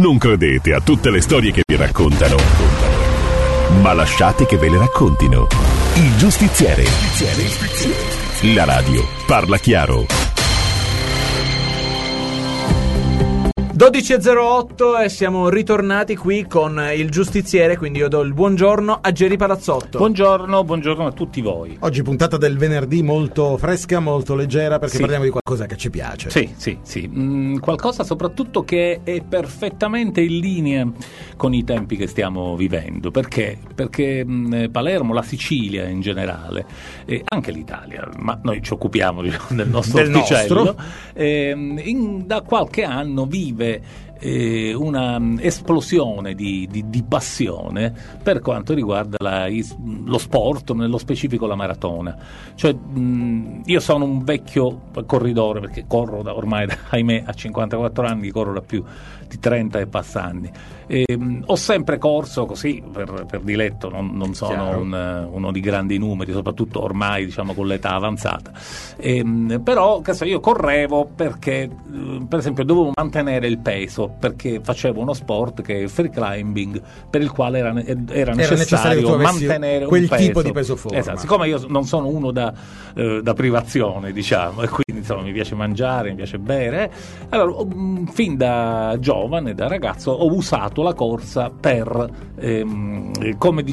Non credete a tutte le storie che vi raccontano, ma lasciate che ve le raccontino. Il Giustiziere. La radio parla chiaro. 12.08 e siamo ritornati qui con il Giustiziere, quindi io do il buongiorno a Geri Palazzotto. Buongiorno a tutti voi. Oggi puntata del venerdì molto fresca, molto leggera, perché parliamo di qualcosa che ci piace. Sì. Qualcosa soprattutto che è perfettamente in linea con i tempi che stiamo vivendo. Perché Palermo, la Sicilia in generale, e anche l'Italia, ma noi ci occupiamo del nostro orticello, da qualche anno vive una esplosione di passione per quanto riguarda lo sport, nello specifico la maratona. Cioè, io sono un vecchio corridore, perché corro ormai, ahimè, a 54 anni, corro da più di 30 e passa anni. Ho sempre corso così per diletto, non sono uno di grandi numeri, soprattutto ormai, diciamo, con l'età avanzata. Però io correvo perché, per esempio, dovevo mantenere il peso, perché facevo uno sport che è free climbing, per il quale era necessario mantenere quel un peso. tipo di peso forma. Esatto, siccome io non sono uno da privazione, diciamo, e quindi insomma mi piace mangiare, mi piace bere, allora fin da giovane, da ragazzo, ho usato la corsa per come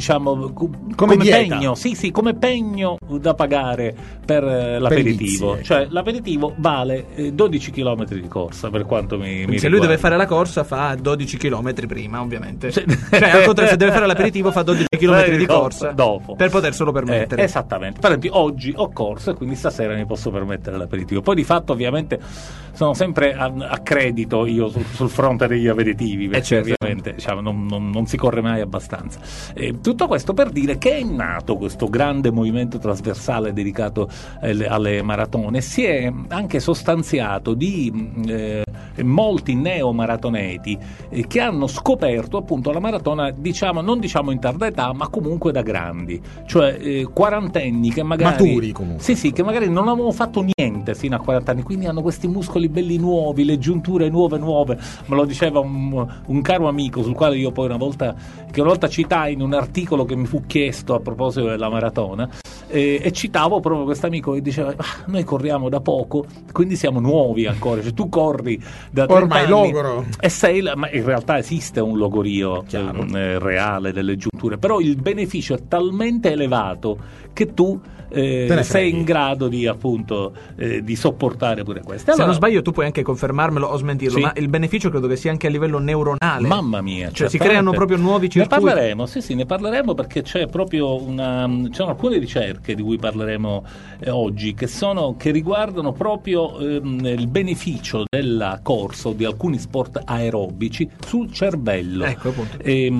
pegno, come pegno da pagare per l'aperitivo. Perizie. Cioè l'aperitivo vale 12 km di corsa, per quanto mi se riguarda. lui deve fare la corsa fa 12 km prima, ovviamente. Cioè, al contrario, se deve fare l'aperitivo fa 12 km di corsa dopo, per poterselo permettere. Esattamente. Per esempio oggi ho corso e quindi stasera mi posso permettere l'aperitivo. Poi di fatto ovviamente sono sempre a credito io sul fronte degli aperitivi, perché certo, ovviamente diciamo, non si corre mai abbastanza. Tutto questo per dire che è nato questo grande movimento trasversale dedicato alle maratone. Si è anche sostanziato di molti neomaratoneti che hanno scoperto appunto la maratona, non diciamo in tarda età, ma comunque da grandi, cioè quarantenni che magari maturi comunque. Sì, che magari non avevano fatto niente fino a 40 anni, quindi hanno questi muscoli belli nuovi, le giunture nuove. Me lo diceva un caro amico, sul quale io poi una volta citai in un articolo che mi fu chiesto a proposito della maratona, e citavo proprio questo amico che diceva: noi corriamo da poco, quindi siamo nuovi ancora. Cioè tu corri da 30 ormai anni logoro e ma in realtà esiste un logorio reale delle giunture, però il beneficio è talmente elevato che tu sei in grado di appunto di sopportare pure questo. Se non sbaglio, tu puoi anche confermarmelo o smentirlo, sì, ma il beneficio credo che sia anche a livello neuronale. Mamma mia, cioè si creano proprio nuovi circuiti. Ne parleremo perché c'è proprio c'erano alcune ricerche di cui parleremo oggi che riguardano proprio il beneficio della corsa o di alcuni sport aerobici sul cervello. Ecco, appunto.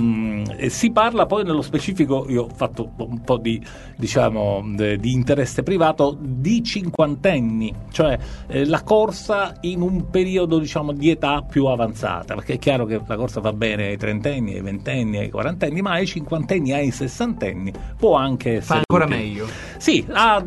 Si parla poi nello specifico, io ho fatto un po' di interesse privato, di cinquantenni, cioè la corsa in un periodo di età più avanzata, perché è chiaro che la corsa va bene ai trentenni, ai ventenni, ai quarantenni, ma ai cinquantenni, ai sessantenni può anche essere ancora utile. meglio. Sì, ha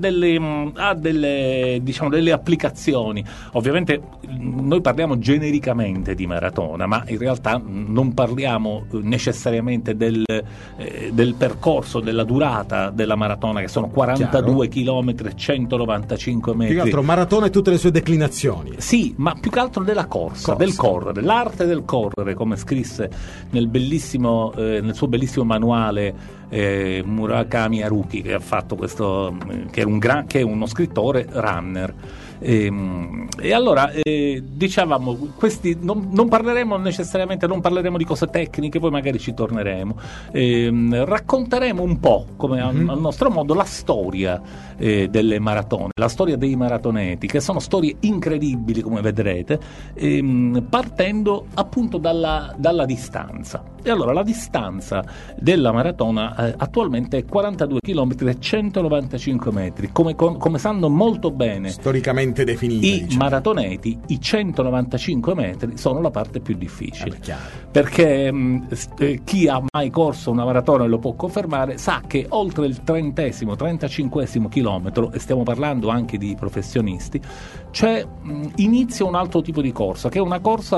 delle applicazioni. Ovviamente noi parliamo genericamente di maratona, ma in realtà non parliamo necessariamente del percorso, della durata della maratona, che sono 42 km e 195 metri. Più che altro maratona e tutte le sue declinazioni. Sì, ma più che altro della corsa. Del correre, l'arte del correre, come scrisse nel suo bellissimo manuale Murakami Haruki, che ha fatto questo, che è uno scrittore runner. E allora dicevamo, questi non parleremo necessariamente, non parleremo di cose tecniche, poi magari ci torneremo, racconteremo un po', come al nostro modo, la storia delle maratone, la storia dei maratoneti, che sono storie incredibili, come vedrete, partendo appunto dalla distanza. E allora la distanza della maratona attualmente è 42 km e 195 metri, come sanno molto bene storicamente definita, i maratoneti. I 195 metri sono la parte più difficile, perché chi ha mai corso una maratona e lo può confermare, sa che oltre il 35esimo chilometro, e stiamo parlando anche di professionisti, inizia un altro tipo di corsa, che è una corsa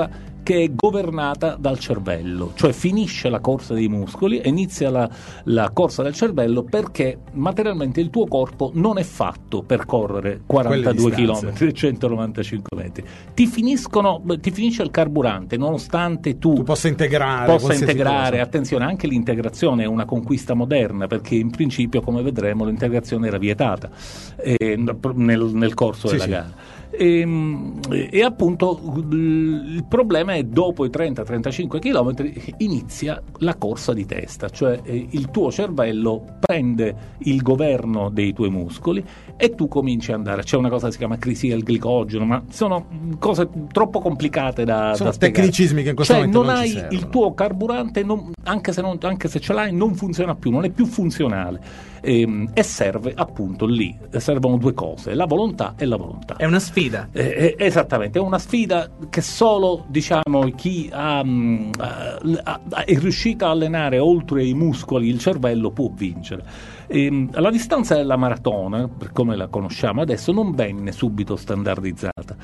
che è governata dal cervello, cioè finisce la corsa dei muscoli e inizia la corsa del cervello, perché materialmente il tuo corpo non è fatto per correre 42 km e 195 metri. Ti finisce il carburante, nonostante tu possa integrare, attenzione, anche l'integrazione è una conquista moderna, perché in principio, come vedremo, l'integrazione era vietata nel corso della gara. E appunto il problema è, dopo i 30-35 km inizia la corsa di testa, cioè il tuo cervello prende il governo dei tuoi muscoli e tu cominci ad andare. C'è una cosa che si chiama crisi del glicogeno, ma sono cose troppo complicate da spiegare. Tecnicismi che in questo momento non ci servono. Il tuo carburante, anche se ce l'hai, non funziona più, non è più funzionale, e serve appunto lì, servono due cose: la volontà e la volontà. È una sfida. Esattamente, è una sfida che solo, diciamo, chi è riuscito a allenare oltre i muscoli il cervello può vincere. La distanza della maratona, per come la conosciamo adesso, non venne subito standardizzata.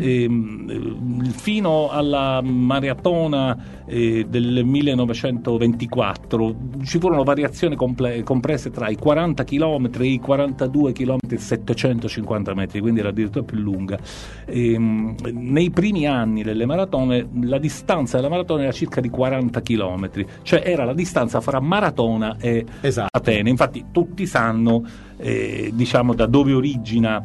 Fino alla maratona del 1924 ci furono variazioni comprese tra i 40 km e i 42 km e 750 metri, quindi era addirittura più lunga. Nei primi anni delle maratone la distanza della maratona era circa di 40 km, cioè era la distanza fra Maratona e Atene. Infatti tutti sanno diciamo da dove origina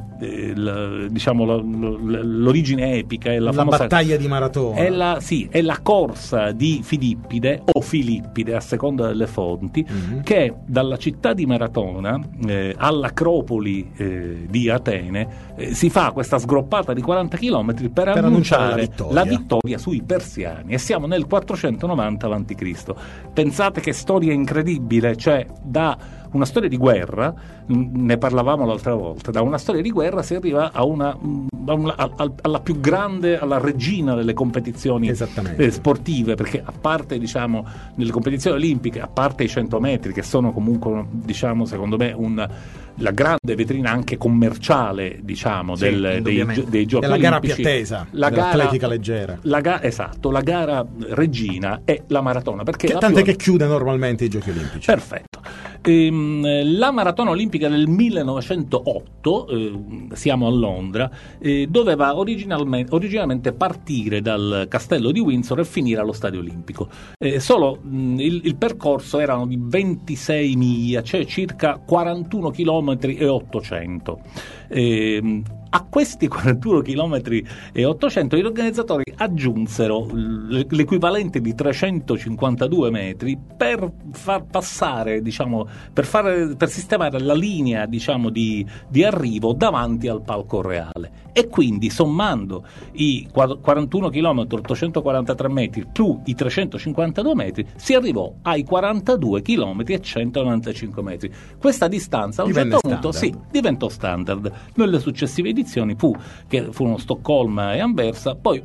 l'origine epica, è la famosa battaglia di Maratona. È la corsa di Filippide o Filippide, a seconda delle fonti, che dalla città di Maratona all'Acropoli di Atene si fa questa sgroppata di 40 km per annunciare la vittoria sui persiani, e siamo nel 490 a.C. Pensate che storia incredibile, cioè da una storia di guerra, ne parlavamo l'altra volta, da una storia di guerra si arriva alla più grande, alla regina delle competizioni sportive, perché a parte, diciamo, nelle competizioni olimpiche, a parte i 100 metri che sono comunque, diciamo, secondo me la grande vetrina anche commerciale, diciamo, dei giochi olimpici, la gara più attesa dell'atletica leggera. La gara regina è la maratona, perché tant'è che chiude normalmente i giochi olimpici. Perfetto. La maratona olimpica del 1908, siamo a Londra, doveva originalmente partire dal castello di Windsor e finire allo stadio olimpico. Solo il percorso erano di 26 miglia, cioè circa 41 km e 800. A questi 41 km e 800 gli organizzatori aggiunsero l'equivalente di 352 metri per far passare, diciamo, per sistemare la linea, diciamo, di arrivo davanti al palco reale. E quindi, sommando i 41 km 843 metri più i 352 metri, si arrivò ai 42 km e 195 metri. Questa distanza a un certo punto diventò standard. Nelle successive edizioni furono Stoccolma e Anversa, poi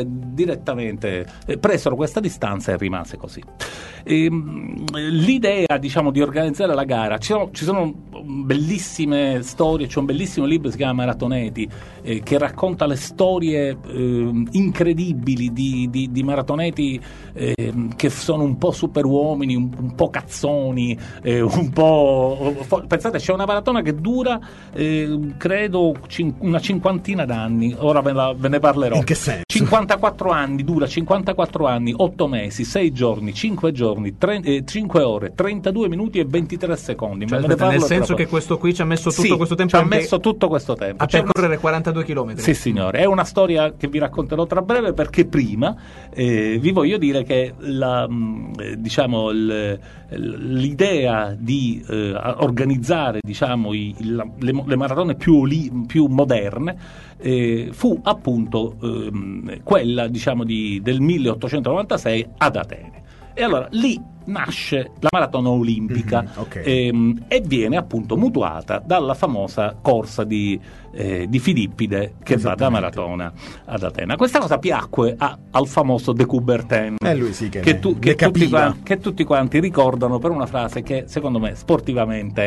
presero questa distanza e rimase così. L'idea, diciamo, di organizzare la gara, ci sono bellissime storie, c'è un bellissimo libro che si chiama Maratoneti, che racconta le storie incredibili di maratoneti che sono un po' superuomini, un po' cazzoni, un po'... Pensate, c'è una maratona che dura credo una cinquantina d'anni, ora ve ne parlerò. In che senso? 54 anni, dura 54 anni, 8 mesi, 6 giorni, 5 giorni, 5 ore, 32 minuti e 23 secondi. Cioè, nel senso che questo qui ci ha messo tutto questo tempo, a percorrere 42 km. Sì, signore, è una storia che vi racconterò tra breve, perché prima vi voglio dire che l'idea di organizzare, diciamo, le maratone più moderne fu appunto quella, diciamo, del 1896 ad Atene. E allora lì nasce la maratona olimpica, e viene appunto mutuata dalla famosa corsa di Filippide, che va da Maratona ad Atena. Questa cosa piacque al famoso De Coubertin, lui sì che tutti quanti ricordano per una frase che secondo me sportivamente è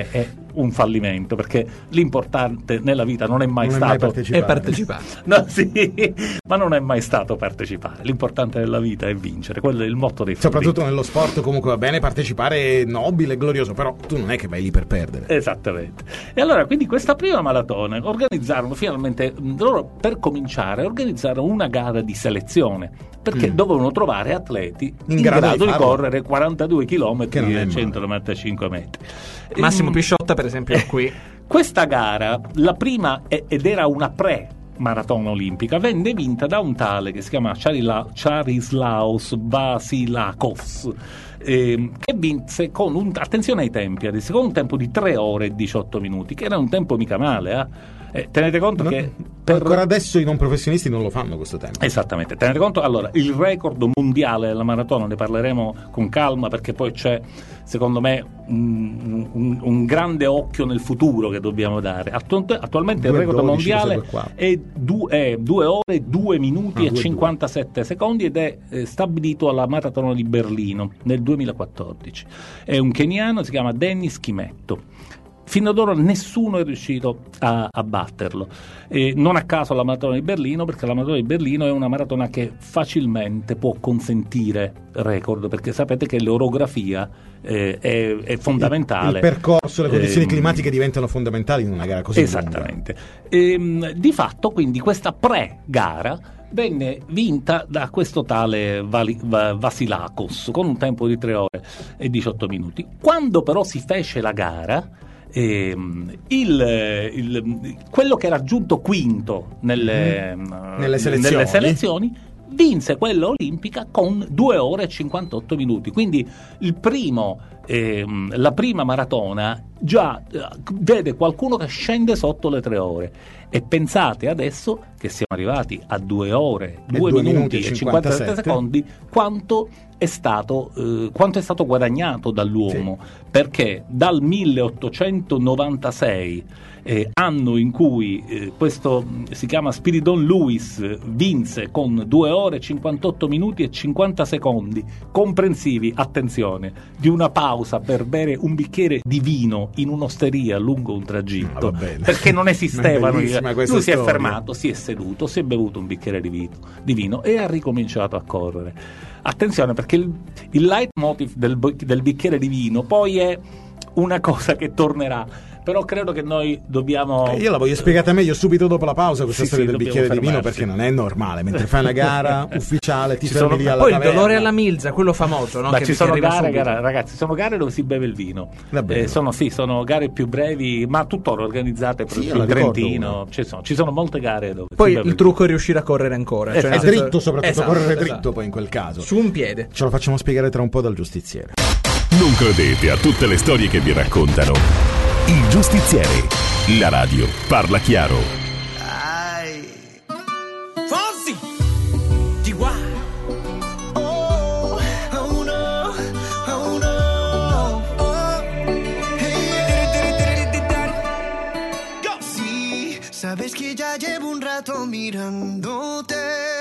un fallimento, perché l'importante nella vita non è mai stato partecipare. No, sì, ma non è mai stato partecipare. L'importante nella vita è vincere, quello è il motto dei fallimenti. Soprattutto nello sport comunque va bene partecipare, è nobile, glorioso, però tu non è che vai lì per perdere. Esattamente. E allora quindi questa prima maratona organizzarono finalmente, loro per cominciare organizzarono una gara di selezione, perché dovevano trovare atleti in grado di correre 42 km e 195 metri. Massimo Pisciotta per esempio qui. Questa gara, la prima ed era una maratona olimpica, venne vinta da un tale che si chiama Charislaos Vasilakos, che vinse con attenzione ai tempi, adesso, con un tempo di 3 ore e 18 minuti, che era un tempo mica male, tenete conto che ancora adesso i non professionisti non lo fanno questo tempo. Esattamente, tenete conto, allora il record mondiale della maratona, ne parleremo con calma, perché poi c'è secondo me un grande occhio nel futuro che dobbiamo dare. Attualmente il record mondiale è 2 ore, 2 minuti e 57 secondi ed è stabilito alla maratona di Berlino nel 2014. È un keniano, si chiama Dennis Kimetto. Fino ad ora nessuno è riuscito a batterlo. Non a caso la maratona di Berlino, perché la maratona di Berlino è una maratona che facilmente può consentire record, perché sapete che l'orografia è fondamentale. Il percorso, le condizioni climatiche diventano fondamentali in una gara così esattamente. Di fatto, quindi, questa pre-gara venne vinta da questo tale Vasilakos con un tempo di 3 ore e 18 minuti. Quando però si fece la gara, quello che era giunto quinto nelle selezioni vinse quella olimpica con 2 ore e 58 minuti. Quindi la prima maratona già vede qualcuno che scende sotto le 3 ore. E pensate adesso che siamo arrivati a 2 ore, 2 minuti e 57 secondi, quanto è stato guadagnato dall'uomo, perché dal 1896, anno in cui questo si chiama Spiridon Lewis vinse con 2 ore, 58 minuti e 50 secondi, comprensivi, attenzione, di una pausa per bere un bicchiere di vino in un'osteria lungo un tragitto, perché non esistevano. Lui si è fermato, si è seduto, si è bevuto un bicchiere di vino e ha ricominciato a correre. Attenzione, perché il leitmotiv del bicchiere di vino poi è una cosa che tornerà, però credo che noi dobbiamo... Io la voglio spiegata meglio subito dopo la pausa, questa storia del bicchiere di vino, perché non è normale, mentre fai una gara ufficiale ti fermi lì alla poi taverna. il dolore alla milza, quello famoso, no? Ma che ci sono gare, ragazzi, sono gare dove si beve il vino, sono gare più brevi, ma tuttora organizzate per il Trentino, ci sono molte gare dove poi il trucco è riuscire a correre ancora, cioè dritto, soprattutto correre dritto poi in quel caso, su un piede. Ce lo facciamo spiegare tra un po' dal giustiziere. Non credete a tutte le storie che vi raccontano. Il Giustiziere, la radio parla chiaro. Fonsi, Chihuahua. Oh, oh no, oh no, oh. Sí, sabes que ya llevo un rato mirándote.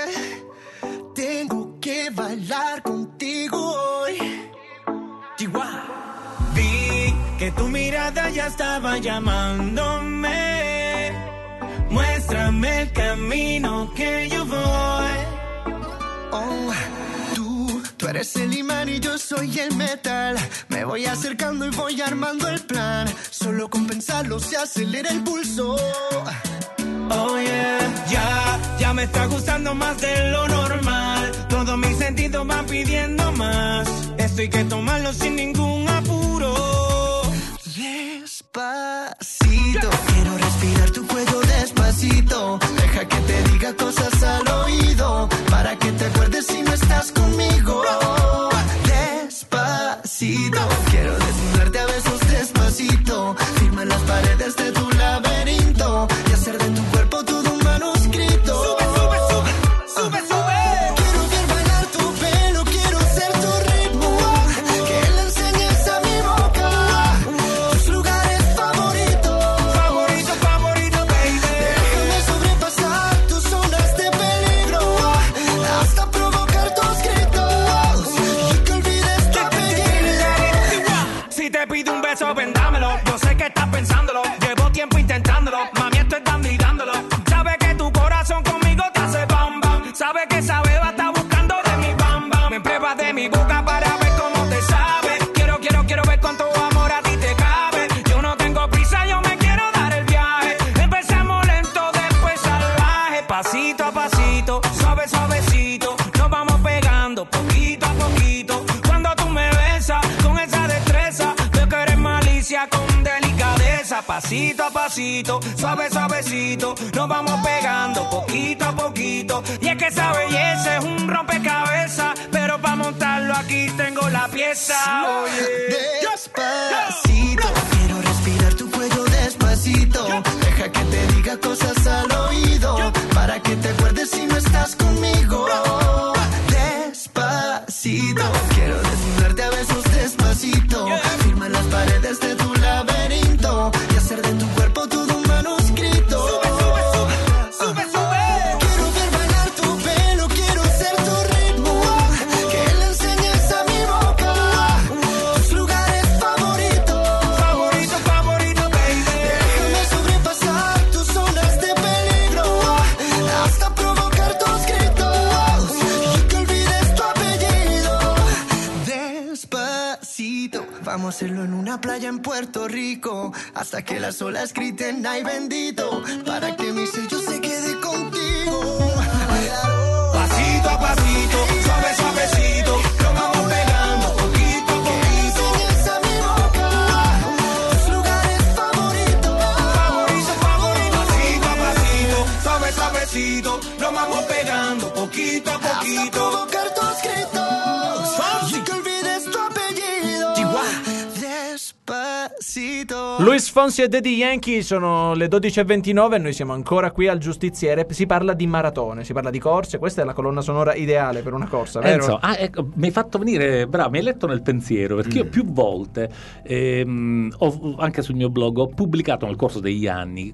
Tengo que bailar contigo hoy. Chihuahua. Vi que tu mirada ya estaba llamándome. Muéstrame el camino que yo voy. Oh, tú eres el imán y yo soy el metal. Me voy acercando y voy armando el plan. Solo con pensarlo se acelera el pulso. Oh yeah, ya me está gustando más de lo normal. Todos mis sentidos van pidiendo más. Esto hay que tomarlo sin ningún apuro. Despacito, quiero respirar tu cuello despacito. Deja que te diga cosas al oído, para que te acuerdes si no estás conmigo. Despacito, quiero desnudarte a besos despacito. Firma las paredes de tu laberinto y hacer de tu cuerpo todo un manuscrito. Sube, sube, sube, sube, sube. Quiero ver bailar tu pelo, quiero ser tu ritmo. Que le enseñes a mi boca tus lugares favoritos. Favorito, favorito, baby. Déjame sobrepasar tus zonas de peligro, hasta provocar tus gritos y que olvides tu apellido. poquito. Cuando tú me besas con esa destreza, veo que eres malicia con delicadeza. Pasito a pasito, suave suavecito, nos vamos pegando poquito a poquito. Y es que esa belleza es un rompecabezas, pero para montarlo aquí tengo la pieza. Oye, despacito, quiero respirar tu cuello despacito. Deja que te diga cosas al oído, para que te acuerdes si no estás conmigo. Despacito, quiero desnudarte a besos despacito. Firma las paredes de tu laberinto y hacer de tu cuerpo todo un manuscrito. Sube, sube. Quiero ver bailar tu pelo, quiero ser tu ritmo, que le enseñes a mi boca tus lugares favoritos. Favorito, baby. Déjame sobrepasar tus zonas de peligro, hasta provocar tus gritos y que olvides tu apellido. Despacito, vamos a hacerlo en una playa en Puerto Rico, hasta que las olas griten ay bendito, para que mi sello se quede contigo. pasito a pasito, suave suavecito, nos vamos pegando poquito a poquito. Enseñas a mi boca tus lugares favoritos. Favorito, pasito a pasito, suave suavecito, nos vamos pegando poquito a Hasta poquito. provocar tus gritos y que olvides tu apellido. Despacito. Luis Fonsi e Daddy Yankee, sono le 12:29 e noi siamo ancora qui al Giustiziere. Si parla di maratone, si parla di corse. Questa è la colonna sonora ideale per una corsa, vero? Enzo, ecco, mi hai fatto venire, bravo, mi hai letto nel pensiero, perché io più volte anche sul mio blog ho pubblicato nel corso degli anni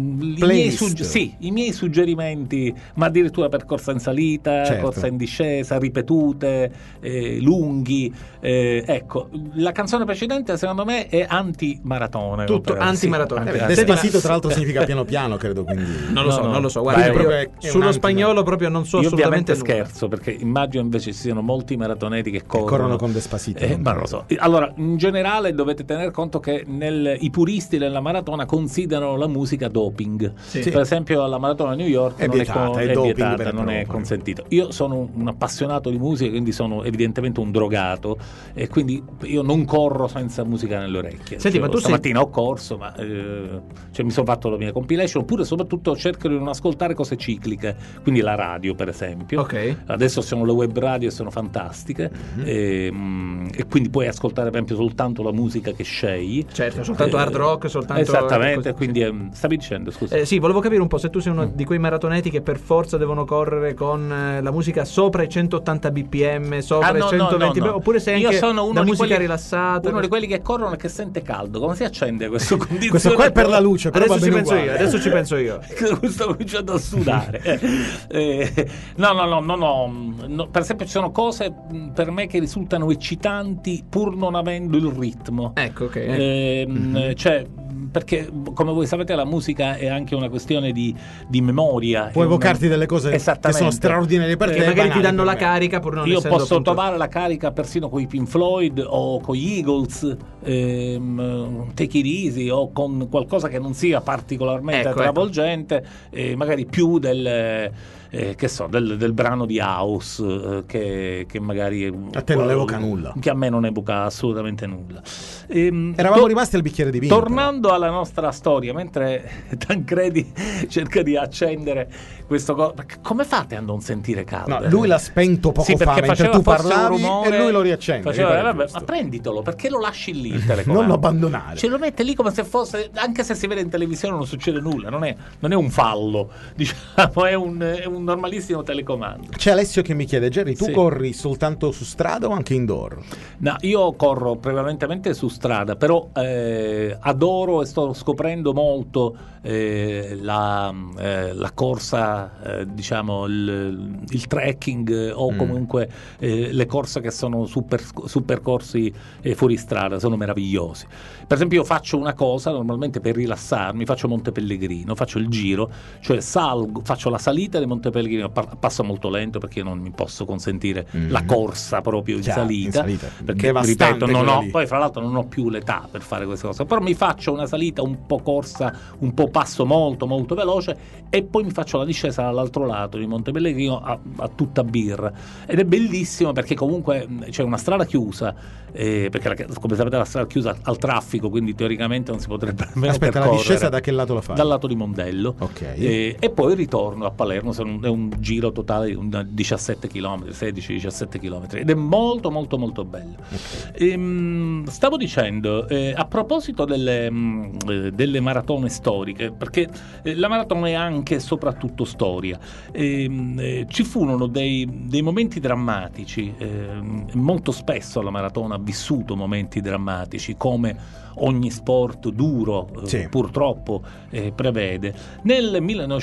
i miei suggerimenti, ma addirittura per corsa in salita, certo, corsa in discesa, ripetute, lunghi. Ecco, la canzone precedente secondo me è anti-maratone. Tutto anti-maratone. Despacito tra l'altro significa piano piano, credo, quindi Non lo No. so. Guarda, Quindi io proprio è sullo un spagnolo proprio non so Io assolutamente ovviamente nulla. scherzo, perché immagino invece ci siano molti maratoneti che corrono con Despacito. ma non lo so. Allora, in generale dovete tener conto che i puristi della maratona considerano la musica doping. Sì. Per esempio alla maratona New York È vietata, è doping vietata, vero e non è proprio. consentito. Io sono un appassionato di musica, quindi sono evidentemente un drogato, e quindi io non corro senza musica nelle orecchie. Senti, ma tu stamattina ho corso, ma mi sono fatto la mia compilation, oppure soprattutto cerco di non ascoltare cose cicliche, quindi la radio per esempio. Ok. Adesso sono le web radio e sono fantastiche, e quindi puoi ascoltare per esempio soltanto la musica che scegli. Certo, soltanto hard rock, soltanto esattamente, così. quindi stavi dicendo, scusa. Sì, volevo capire un po' se tu sei uno di quei maratoneti che per forza devono correre con la musica sopra i 180 bpm, sopra i 120 no. oppure sei Io anche sono uno da di musica quelli, rilassata. uno di quelli che corrono e che sente caldo. Come si accende questo condizionatore? questo qua è per la luce, però Adesso va ci bene penso uguale. io, adesso ci penso io. Sto cominciando a sudare. No, per esempio ci sono cose per me che risultano eccitanti pur non avendo il ritmo. Ecco, ok. Cioè, perché come voi sapete la musica è anche una questione di memoria. Può evocarti delle cose che sono straordinarie per te, Che magari banali ti danno per la me. carica pur non Io essendo posso appunto... trovare la carica persino con i Pink Floyd o con gli Eagles, Take It Easy, o con qualcosa che non sia particolarmente travolgente, magari più del brano di House, che magari a te non evoca nulla, che a me non evoca assolutamente nulla. Eravamo rimasti al bicchiere di vino. Tornando alla nostra storia, mentre Tancredi cerca di accendere questo come fate a non sentire caldo? No, lui l'ha spento poco fa mentre tu parlavi e lui lo riaccende. Vabbè, ma prenditelo, perché lo lasci lì il telecomando? Non lo abbandonare. Ce lo mette lì come se fosse, anche se si vede in televisione non succede nulla, non è un fallo, diciamo, è un normalissimo telecomando. C'è Alessio che mi chiede: Jerry, tu Sì. corri soltanto su strada o anche indoor? No, io corro prevalentemente su strada, però adoro e sto scoprendo molto la corsa, diciamo il trekking, o comunque le corse che sono su percorsi fuori strada, sono meravigliosi. Per esempio io faccio una cosa normalmente per rilassarmi, faccio Monte Pellegrino, faccio il giro, cioè faccio la salita di Monte Pellegrino passo molto lento perché non mi posso consentire la corsa proprio in salita, perché ripeto poi fra l'altro non ho più l'età per fare queste cose, però mi faccio una salita un po' corsa, un po' passo molto molto veloce e poi mi faccio la discesa dall'altro lato di Monte Pellegrino a tutta birra, ed è bellissimo perché comunque c'è una strada chiusa, perché come sapete la strada è chiusa al traffico, quindi teoricamente non si potrebbe nemmeno percorrere. La discesa da che lato la fai? Dal lato di Mondello, okay. E poi ritorno a Palermo, è un giro totale di 17 km, 16-17 km, ed è molto molto molto bello. Okay. Stavo dicendo, a proposito delle maratone storiche, perché la maratona è anche e soprattutto storia, ci furono dei momenti drammatici, molto spesso la maratona ha vissuto momenti drammatici, come ogni sport duro purtroppo prevede. Nel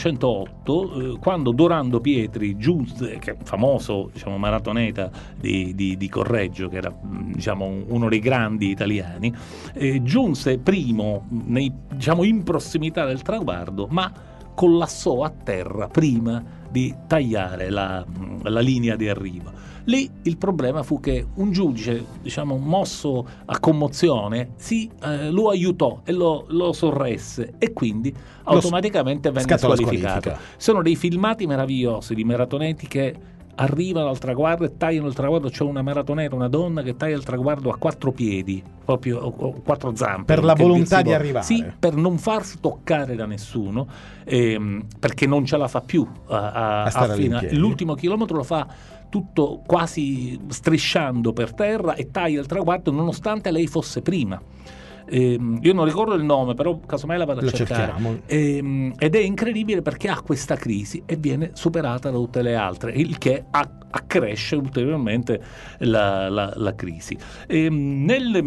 1908, quando Dorando Pietri giunse, che è un famoso maratoneta di Correggio, che era uno dei grandi italiani, giunse primo in prossimità del traguardo, ma collassò a terra prima di tagliare la linea di arrivo. Lì il problema fu che un giudice, mosso a commozione, lo aiutò e lo sorresse, e quindi automaticamente venne squalificato. Sono dei filmati meravigliosi di maratoneti che arrivano al traguardo e tagliano il traguardo. C'è una maratoneta, una donna che taglia il traguardo a 4 piedi, proprio o 4 zampe, per la volontà di arrivare, per non farsi toccare da nessuno, perché non ce la fa più a fine. L'ultimo chilometro lo fa tutto quasi strisciando per terra e taglia il traguardo nonostante lei fosse prima. Io non ricordo il nome, però casomai la vado a cercare. Ed è incredibile perché ha questa crisi e viene superata da tutte le altre, il che accresce ulteriormente la crisi. Nel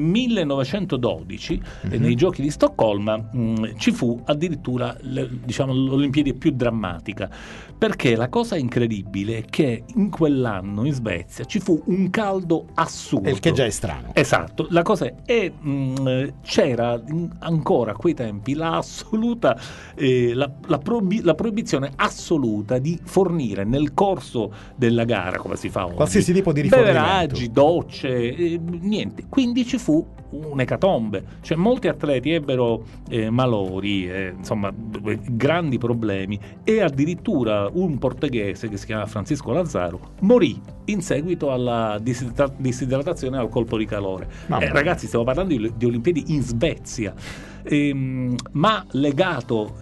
1912 nei Giochi di Stoccolma ci fu addirittura l'Olimpiade più drammatica, perché la cosa incredibile è che in quell'anno in Svezia ci fu un caldo assurdo, il che già è strano. Esatto, la cosa è c'era ancora a quei tempi la proibizione assoluta di fornire nel corso della gara, come si fa oggi, qualsiasi tipo di rifornimento, beveraggi, docce, niente. Quindi ci fu un'ecatombe, cioè molti atleti ebbero malori, grandi problemi, e addirittura un portoghese che si chiama Francisco Lazzaro morì in seguito alla disidratazione al colpo di calore. Ragazzi, stiamo parlando di Olimpiadi in Svezia. Ma legato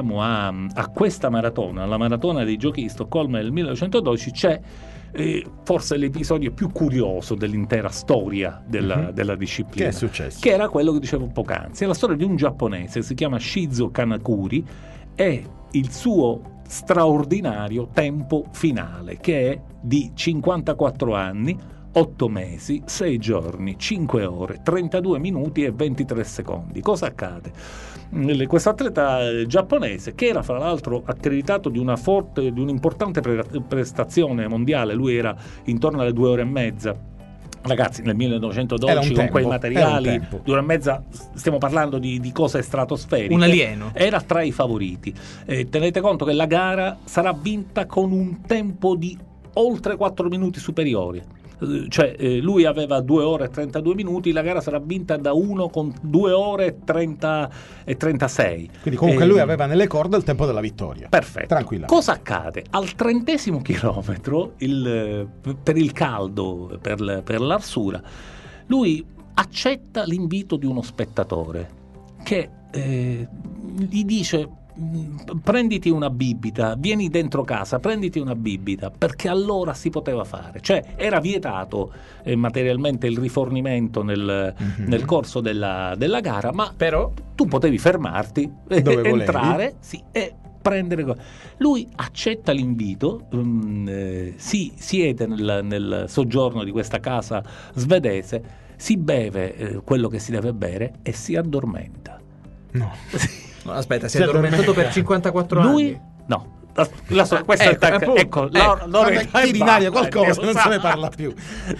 a questa maratona, alla maratona dei Giochi di Stoccolma del 1912, c'è forse l'episodio più curioso dell'intera storia della disciplina. Che è successo? Che era quello che dicevo poc'anzi. È la storia di un giapponese, si chiama Shizuo Kanakuri, e il suo straordinario tempo finale, che è di 54 anni, 8 mesi, 6 giorni, 5 ore, 32 minuti e 23 secondi. Cosa accade? Questo atleta giapponese, che era fra l'altro accreditato di un'importante prestazione mondiale, lui era intorno alle 2 ore e mezza. Ragazzi, nel 1912 con quei materiali, 2 ore e mezza, stiamo parlando di cose stratosferiche. Un alieno. Era tra i favoriti. Tenete conto che la gara sarà vinta con un tempo di oltre 4 minuti superiori. Cioè lui aveva 2 ore e 32 minuti, la gara sarà vinta da uno con 2 ore e 36. Quindi comunque lui aveva nelle corde il tempo della vittoria. Perfetto. Tranquilla. Cosa accade? Al 30° chilometro, per il caldo, per l'arsura, lui accetta l'invito di uno spettatore che gli dice: prenditi una bibita, vieni dentro casa, prenditi una bibita, perché allora si poteva fare. Cioè era vietato materialmente il rifornimento nel corso della gara, ma però tu potevi fermarti, entrare e prendere. Lui accetta l'invito, si siede nel soggiorno di questa casa svedese, si beve quello che si deve bere e si addormenta. No. Aspetta, si è addormentato per 54 anni? No, Questa è ecco, tiri in aria qualcosa, non se ne parla più.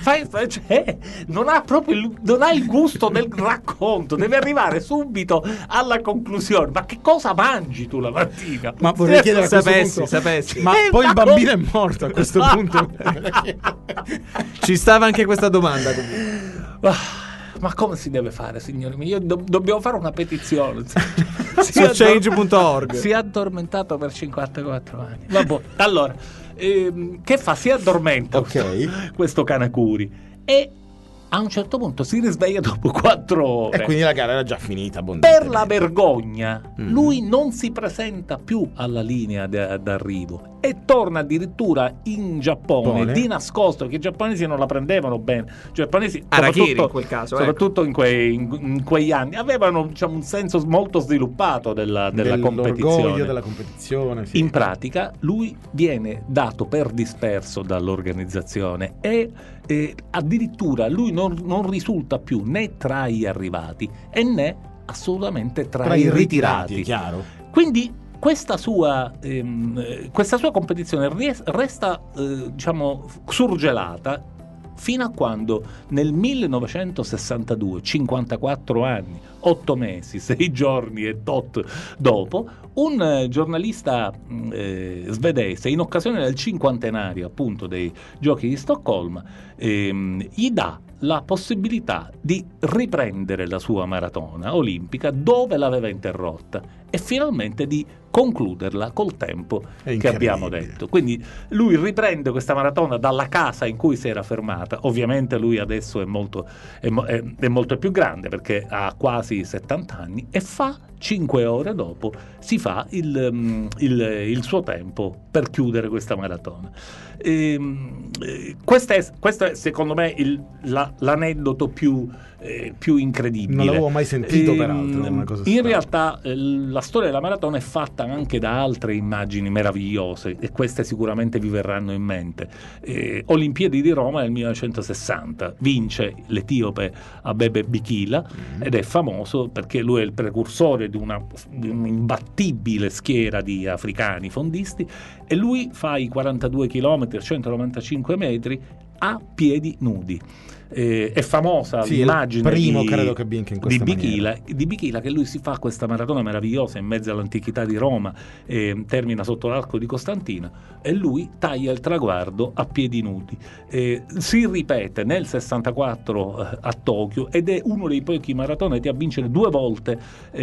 Non ha il gusto del racconto, deve arrivare subito alla conclusione. Ma che cosa mangi tu la mattina? Ma vorrei chiedere a questo punto, sapessi. ma poi il bambino è morto a questo punto. Ci stava anche questa domanda. Ma come si deve fare, signori miei? Dobbiamo fare una petizione. Su change.org. Si è addormentato per 54 anni. Vabbè, allora, che fa? Si addormenta questo Kanakuri e a un certo punto si risveglia dopo 4 ore. E quindi la gara era già finita. Per la vergogna, lui non si presenta più alla linea d'arrivo e torna addirittura in Giappone di nascosto, perché i giapponesi non la prendevano bene. I giapponesi, Arachiri in quel caso, soprattutto in quegli anni, avevano, diciamo, un senso molto sviluppato della competizione. L'orgoglio della competizione. Sì. In pratica, lui viene dato per disperso dall'organizzazione e addirittura lui non risulta più né tra gli arrivati e né assolutamente tra i ritirati. Chiaro. Quindi questa sua competizione resta diciamo surgelata fino a quando nel 1962, 54 anni, 8 mesi, 6 giorni e tot dopo, un giornalista svedese, in occasione del cinquantenario appunto dei Giochi di Stoccolma, gli dà la possibilità di riprendere la sua maratona olimpica dove l'aveva interrotta e finalmente di concluderla col tempo che abbiamo detto. Quindi lui riprende questa maratona dalla casa in cui si era fermata. Ovviamente lui adesso è molto più grande, perché ha quasi 70 anni, e fa 5 ore dopo si fa il suo tempo per chiudere questa maratona. Questo è secondo me l'aneddoto più incredibile. Non l'avevo mai sentito peraltro. Una cosa in realtà la storia della maratona è fatta anche da altre immagini meravigliose, e queste sicuramente vi verranno in mente. Olimpiadi di Roma nel 1960 vince l'etiope Abebe Bikila, ed è famoso perché lui è il precursore di un'imbattibile schiera di africani fondisti, e lui fa i 42 km a 195 metri a piedi nudi. È famosa l'immagine di Bikila, che lui si fa questa maratona meravigliosa in mezzo all'antichità di Roma, termina sotto l'arco di Costantina, e lui taglia il traguardo a piedi nudi. Si ripete nel 64 a Tokyo, ed è uno dei pochi maratoneti a vincere 2 volte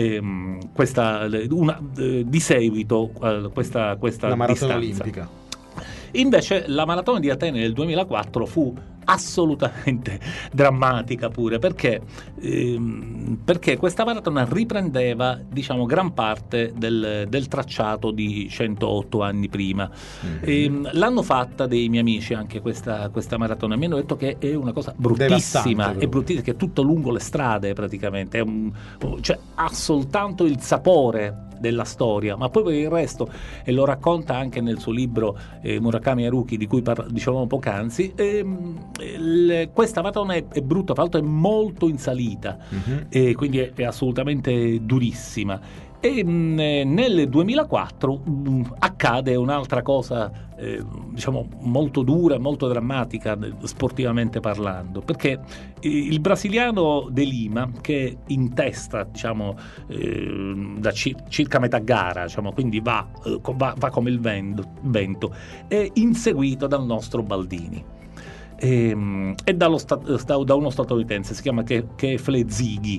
di seguito questa la maratona distanza olimpica. Invece la maratona di Atene del 2004 fu assolutamente drammatica pure, perché questa maratona riprendeva, diciamo, gran parte del tracciato di 108 anni prima. L'hanno fatta dei miei amici anche questa maratona, mi hanno detto che è una cosa bruttissima, che è tutto lungo le strade praticamente, cioè ha soltanto il sapore della storia, ma poi per il resto, e lo racconta anche nel suo libro Murakami Haruki, di cui dicevamo poc'anzi, questa maratona è brutta, tra l'altro è molto in salita, e quindi è assolutamente durissima. E nel 2004 accade un'altra cosa, diciamo, molto dura, molto drammatica sportivamente parlando, perché il brasiliano De Lima, che in testa, diciamo, da circa metà gara, diciamo, quindi va come il vento, è inseguito dal nostro Baldini e da uno statunitense, si chiama Kefle Zighi.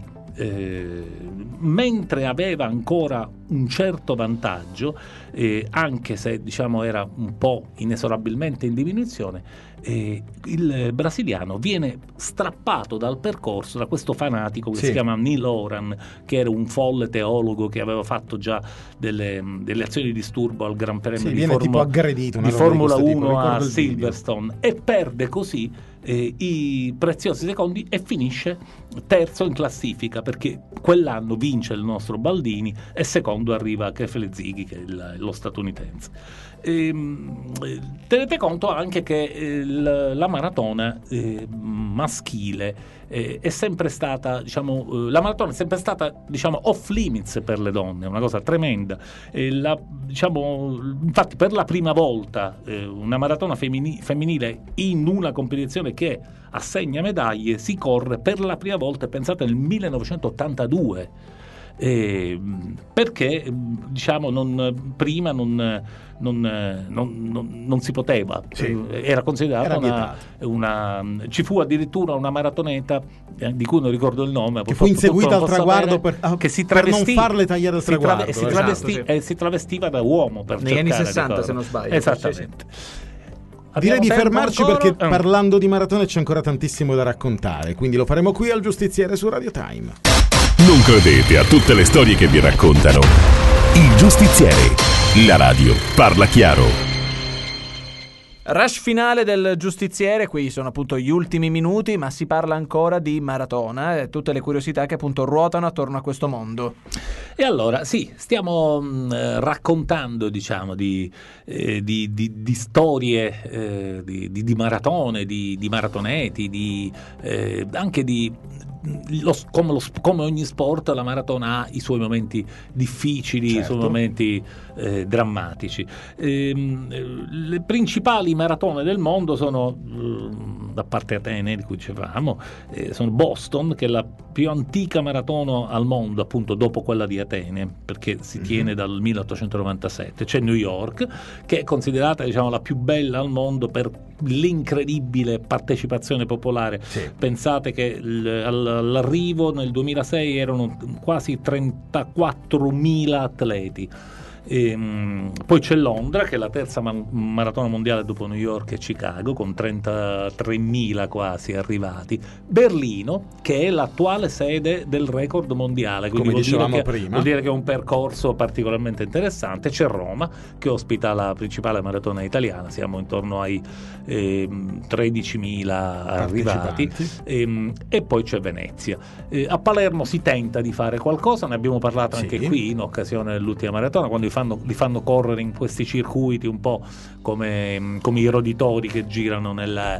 Mentre aveva ancora un certo vantaggio, anche se, diciamo, era un po' inesorabilmente in diminuzione, il brasiliano viene strappato dal percorso da questo fanatico che si chiama Neil Horan, che era un folle teologo che aveva fatto già delle azioni di disturbo al Gran Premio di Formula 1 a Silverstone, e perde così i preziosi secondi e finisce terzo in classifica, perché quell'anno vince il nostro Baldini e secondo arriva Kefle Zighi, che è lo statunitense. Tenete conto anche che la maratona maschile è sempre stata, la maratona è sempre stata, off limits per le donne, una cosa tremenda. Infatti per la prima volta una maratona femminile in una competizione che assegna medaglie si corre per la prima volta, pensate, nel 1982. Perché prima non si poteva, era considerata ci fu addirittura una maratoneta di cui non ricordo il nome, che fu inseguita al traguardo che si travestì, per non farle tagliare il traguardo, si travestiva da uomo per negli anni 60 se non sbaglio, esattamente. Direi di fermarci perché parlando di maratone c'è ancora tantissimo da raccontare, quindi lo faremo qui al Giustiziere su Radio Time. Non credete a tutte le storie che vi raccontano. Il Giustiziere, la radio parla chiaro. Rush finale del Giustiziere, qui sono appunto gli ultimi minuti, ma si parla ancora di maratona e tutte le curiosità che appunto ruotano attorno a questo mondo. E allora sì, stiamo raccontando di storie di maratone, di maratoneti, anche di come ogni sport, la maratona ha i suoi momenti difficili, certo, i suoi momenti drammatici. Le principali maratone del mondo sono, a parte Atene di cui dicevamo, sono Boston, che è la più antica maratona al mondo, appunto dopo quella di Atene, perché si tiene dal 1897. C'è New York, che è considerata la più bella al mondo per l'incredibile partecipazione popolare. Sì. Pensate che all'arrivo nel 2006 erano quasi 34.000 atleti. Poi c'è Londra, che è la terza maratona mondiale dopo New York e Chicago, con 33.000 quasi arrivati. Berlino, che è l'attuale sede del record mondiale, quindi vuol dire che è un percorso particolarmente interessante. C'è Roma, che ospita la principale maratona italiana, siamo intorno ai 13.000 arrivati, e poi c'è Venezia. A Palermo si tenta di fare qualcosa, ne abbiamo parlato anche qui in occasione dell'ultima maratona, quando li fanno correre in questi circuiti un po' come i roditori che girano nella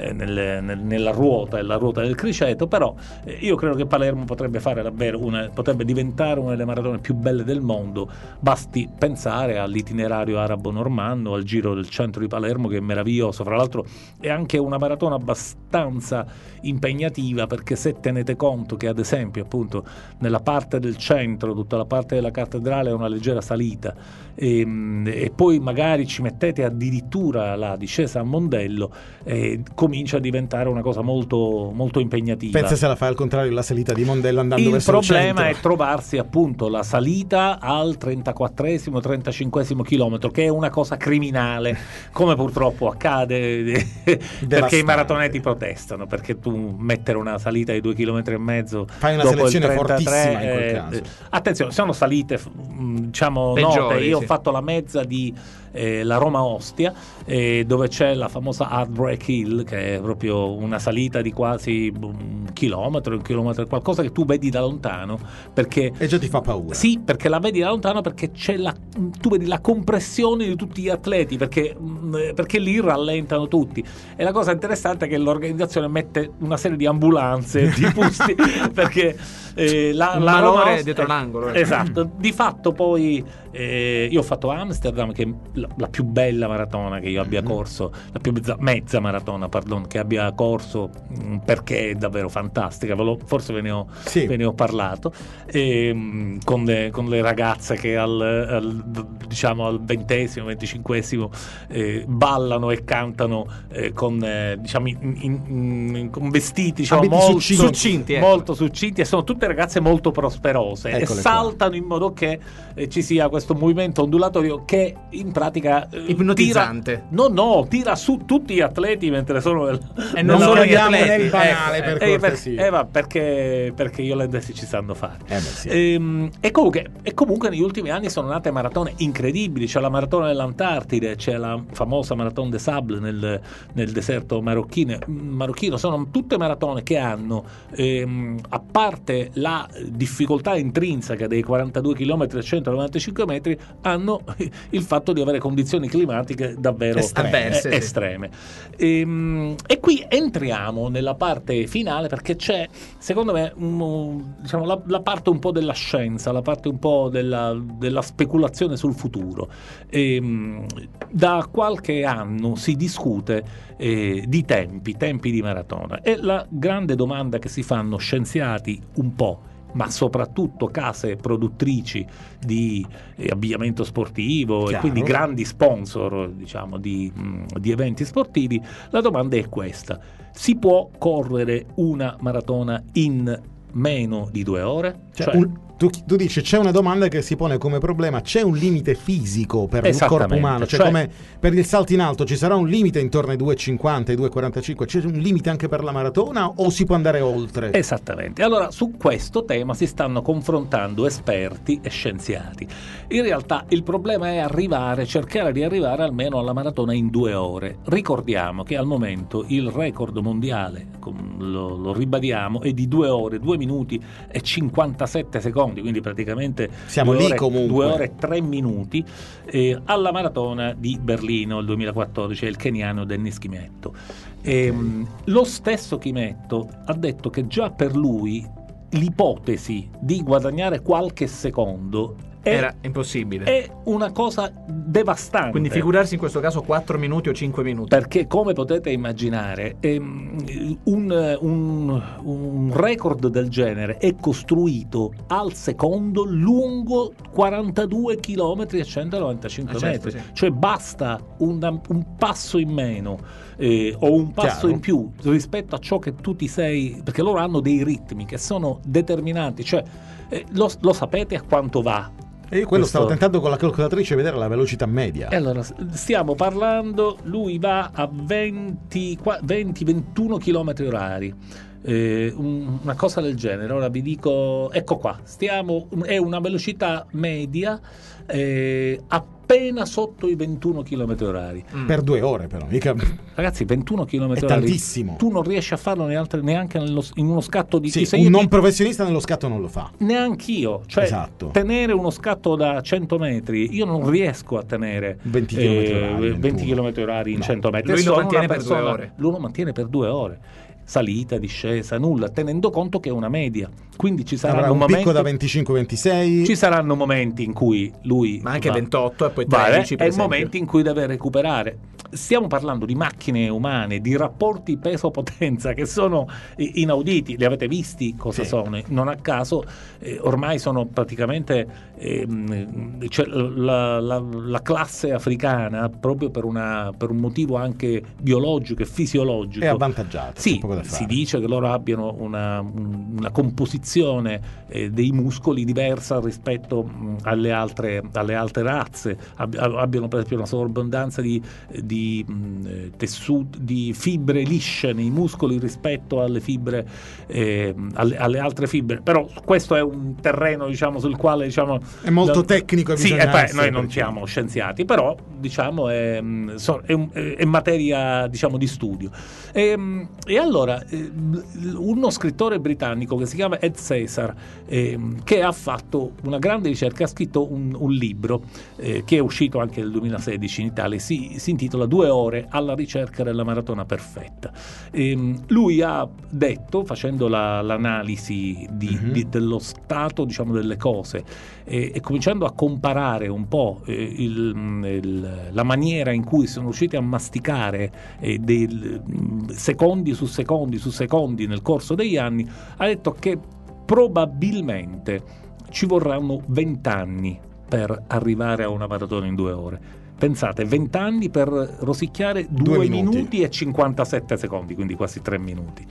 ruota del criceto. Però io credo che Palermo potrebbe fare davvero potrebbe diventare una delle maratone più belle del mondo. Basti pensare all'itinerario arabo-normanno, al Giro del Centro di Palermo, che è meraviglioso. Fra l'altro è anche una maratona abbastanza impegnativa, perché se tenete conto che ad esempio appunto nella parte del centro, tutta la parte della cattedrale è una leggera salita, e poi magari ci mettete addirittura la discesa a Mondello, comincia a diventare una cosa molto, molto impegnativa. Pensa se la fai al contrario la salita di Mondello andando verso il centro. Il problema è trovarsi appunto la salita al 34esimo, 35esimo chilometro, che è una cosa criminale, come purtroppo accade perché i maratoneti protestano, perché tu mettere una salita di 2,5 km fai una selezione fortissima in quel caso. Attenzione, sono salite note. Io ho fatto la mezza di la Roma-Ostia, dove c'è la famosa Heartbreak Hill, che è proprio una salita di quasi un chilometro, qualcosa che tu vedi da lontano, perché e già ti fa paura. Sì, perché la vedi da lontano, perché tu vedi la compressione di tutti gli atleti, perché lì rallentano tutti. E la cosa interessante è che l'organizzazione mette una serie di ambulanze, di busti, perché la Roma è dietro l'angolo. Esatto. Di fatto poi io ho fatto Amsterdam, che è la più bella maratona che io abbia corso, la più mezza maratona, che abbia corso, perché è davvero fantastica. Forse ve ne ho parlato, con le ragazze che al 20esimo, 25esimo ballano e cantano con vestiti molto succinti, molto succinti, e sono tutte ragazze molto prosperose. Eccole, e saltano in modo che ci sia questo movimento ondulatorio che in pratica ipnotizzante. Tira su tutti gli atleti mentre sono e non solo gli atleti nel banale, perché gli olandesi ci sanno fare. Sì. E comunque negli ultimi anni sono nate maratone incredibili. C'è la maratona dell'Antartide, c'è la famosa Maratone des Sables nel deserto marocchino. Sono tutte maratone che hanno, a parte la difficoltà intrinseca dei 42 km e 195 metri hanno il fatto di avere condizioni climatiche davvero estreme. E qui entriamo nella parte finale, perché c'è, secondo me, diciamo, la parte un po' della scienza, la parte un po' della speculazione sul futuro. Da qualche anno si discute di tempi di maratona, e la grande domanda che si fanno scienziati un po', ma soprattutto case produttrici di abbigliamento sportivo, chiaro, e quindi grandi sponsor, diciamo, di eventi sportivi, la domanda è questa: si può correre una maratona in meno di 2 ore? Tu dici, c'è una domanda che si pone come problema: c'è un limite fisico per il corpo umano? Cioè, come per il salto in alto ci sarà un limite intorno ai 2,50, ai 2,45, c'è un limite anche per la maratona o si può andare oltre? Esattamente. Allora, su questo tema si stanno confrontando esperti e scienziati. In realtà il problema è cercare di arrivare almeno alla maratona in 2 ore. Ricordiamo che al momento il record mondiale, lo ribadiamo, è di 2 ore, 2 minuti e 57 secondi, quindi praticamente siamo lì comunque 2 ore e 3 minuti, alla maratona di Berlino il 2014, è il keniano Dennis Kimetto. Lo stesso Kimetto ha detto che già per lui l'ipotesi di guadagnare qualche secondo era impossibile, è una cosa devastante. Quindi figurarsi in questo caso 4 minuti o 5 minuti, perché come potete immaginare un record del genere è costruito al secondo lungo 42 km e 195 metri, sì. Cioè basta un passo in meno o un passo in più rispetto a ciò che tu ti sei, perché loro hanno dei ritmi che sono determinanti, cioè lo sapete a quanto va? E io quello stavo tentando con la calcolatrice vedere la velocità media. E allora stiamo parlando, lui va a 20-21 km orari, una cosa del genere. Ora vi dico, ecco qua, è una velocità media appena sotto i 21 km orari. Per 2 ore però, mica... Ragazzi, 21 km orari tantissimo. Tu non riesci a farlo neanche in uno scatto di... Sì, un non professionista nello scatto non lo fa. Neanch'io, cioè esatto. Tenere uno scatto da 100 metri, io non riesco a tenere 20 km orari in 100 metri. Lui lo mantiene per 2 ore. Lui lo mantiene per 2 ore. Salita, discesa, nulla, tenendo conto che è una media. Quindi ci saranno un picco da 25-26. Ci saranno momenti in cui lui, ma anche 28 e poi 13 per esempio, momenti in cui deve recuperare. Stiamo parlando di macchine umane, di rapporti peso-potenza che sono inauditi. Li avete visti cosa sono? Non a caso ormai sono praticamente cioè la classe africana, proprio per un motivo anche biologico e fisiologico, è avvantaggiata. Sì, si dice che loro abbiano una composizione dei muscoli diversa rispetto alle altre razze, abbiano per esempio una sovrabbondanza di tessuti, di fibre lisce nei muscoli rispetto alle fibre alle altre fibre. Però questo è un terreno, diciamo, sul quale, diciamo, è molto tecnico, sì, noi non siamo scienziati, però diciamo è materia, diciamo, di studio. E allora uno scrittore britannico che si chiama Ed Cesar, che ha fatto una grande ricerca, ha scritto un libro che è uscito anche nel 2016 in Italia, si intitola 2 ore alla ricerca della maratona perfetta. Lui ha detto, facendo l'analisi dello stato, diciamo, delle cose, e cominciando a comparare un po' la maniera in cui sono riusciti a masticare secondi su secondi nel corso degli anni, ha detto che probabilmente ci vorranno 20 anni per arrivare a una maratona in 2 ore. Pensate, 20 anni per rosicchiare 2 minuti e 57 secondi, quindi quasi 3 minuti.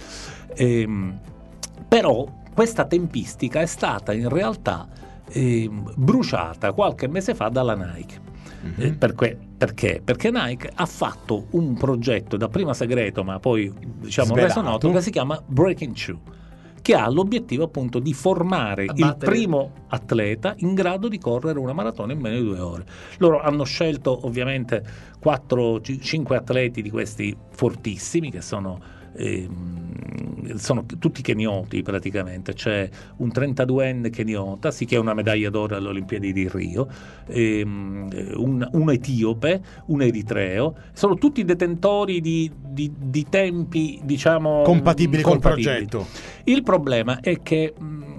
Però questa tempistica è stata in realtà bruciata qualche mese fa dalla Nike. Perché? Perché Nike ha fatto un progetto dapprima segreto, ma poi, diciamo, reso noto, che si chiama Breaking Two, che ha l'obiettivo appunto di formare il primo atleta in grado di correre una maratona in meno di 2 ore. Loro hanno scelto ovviamente 4-5 atleti di questi fortissimi, che sono sono tutti kenioti praticamente. C'è un 32enne keniota, sì, che ha una medaglia d'oro alle Olimpiadi di Rio, un etiope, un eritreo, sono tutti detentori di tempi, diciamo, compatibili col progetto. Il problema è che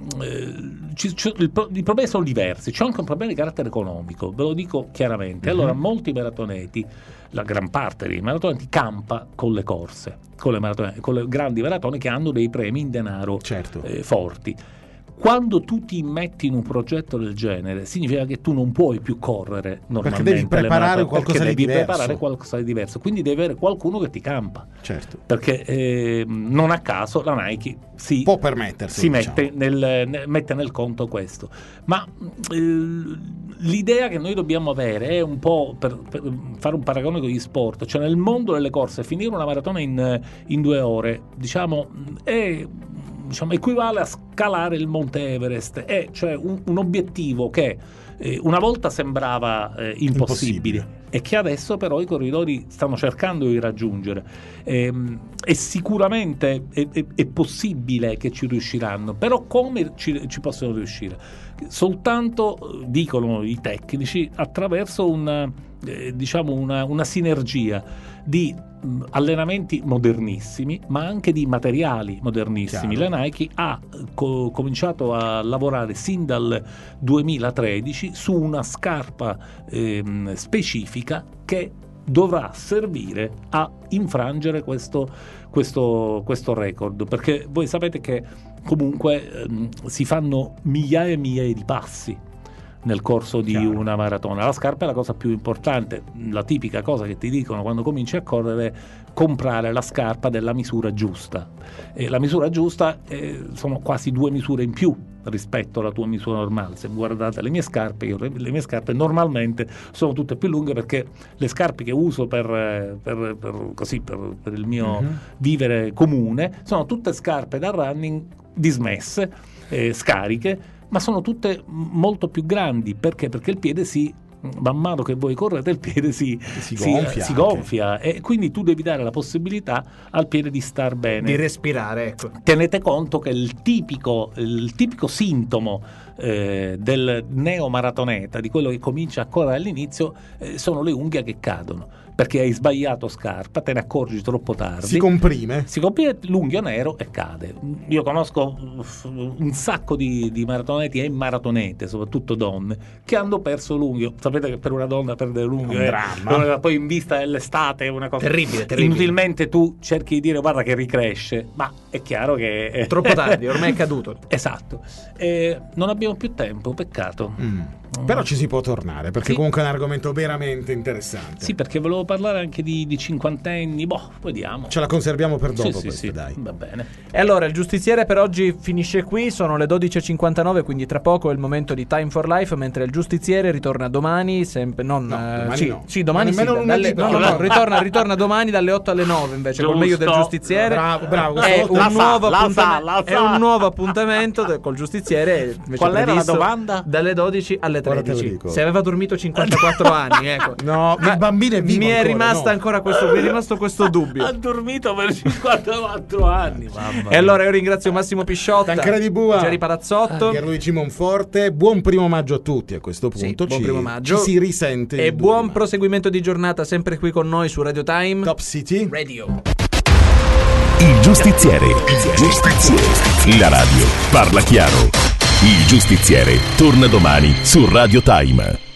i problemi sono diversi. C'è anche un problema di carattere economico, ve lo dico chiaramente. Allora, molti maratoneti, la gran parte dei maratoneti campa con le corse, con le grandi maratone che hanno dei premi in denaro forti. Quando tu ti metti in un progetto del genere, significa che tu non puoi più correre normalmente. Perché devi preparare qualcosa di diverso. Quindi devi avere qualcuno che ti campa. Certo. Perché non a caso la Nike può permettersi, mette nel conto questo. Ma l'idea che noi dobbiamo avere è un po', per fare un paragone con gli sport, cioè nel mondo delle corse, finire una maratona in 2 ore, equivale a scalare il Monte Everest. È cioè un obiettivo che una volta sembrava impossibile e che adesso però i corridori stanno cercando di raggiungere, e sicuramente è possibile che ci riusciranno. Però come ci possono riuscire? Soltanto, dicono i tecnici, attraverso una sinergia di allenamenti modernissimi, ma anche di materiali modernissimi. Chiaro. La Nike ha cominciato a lavorare sin dal 2013 su una scarpa specifica che dovrà servire a infrangere questo record, perché voi sapete che comunque si fanno migliaia e migliaia di passi nel corso di una maratona. La scarpa è la cosa più importante. La tipica cosa che ti dicono quando cominci a correre è comprare la scarpa della misura giusta, e la misura giusta sono quasi 2 misure in più rispetto alla tua misura normale. Se guardate le mie scarpe normalmente sono tutte più lunghe, perché le scarpe che uso per il mio vivere comune sono tutte scarpe da running dismesse, scariche, ma sono tutte molto più grandi. Perché? Perché il piede man mano che voi correte, il piede si gonfia, e quindi tu devi dare la possibilità al piede di star bene, di respirare, ecco. Tenete conto che il tipico sintomo del neomaratoneta, di quello che comincia a correre all'inizio, sono le unghie che cadono, perché hai sbagliato scarpa, te ne accorgi troppo tardi, si comprime l'unghio nero e cade. Io conosco un sacco di maratoneti e maratonete, soprattutto donne, che hanno perso l'unghio. Sapete che per una donna perdere l'unghio è un dramma. Poi in vista dell'estate è una cosa terribile. Inutilmente tu cerchi di dire guarda che ricresce, ma è chiaro che è troppo tardi, ormai è caduto. Esatto. Non abbiamo più tempo, peccato. Però ci si può tornare, perché comunque è un argomento veramente interessante. Sì, perché volevo parlare anche di cinquantenni. Vediamo. Ce la conserviamo per dopo, dai. Va bene. E allora il giustiziere per oggi finisce qui. Sono le 12:59, quindi tra poco è il momento di Time for Life, mentre il giustiziere ritorna domani, sempre domani ritorna domani dalle 8 alle 9 invece, col meglio del giustiziere. Bravo. È un nuovo appuntamento col giustiziere. Qual era la domanda? Dalle 12 alle 13. Se aveva dormito 54 anni, ecco. No, il bambino è vivo. Mi è rimasto questo dubbio. Ha dormito per 54 anni. E allora io ringrazio Massimo Pisciotta, Tancredi Bua, Geri Palazzotto, Pierluigi Monforte. Buon 1° maggio a tutti. A questo punto buon 1° maggio. Ci si risente. E buon proseguimento di giornata sempre qui con noi su Radio Time Top City Radio. Il giustiziere. La radio parla chiaro. Il giustiziere torna domani su Radio Time.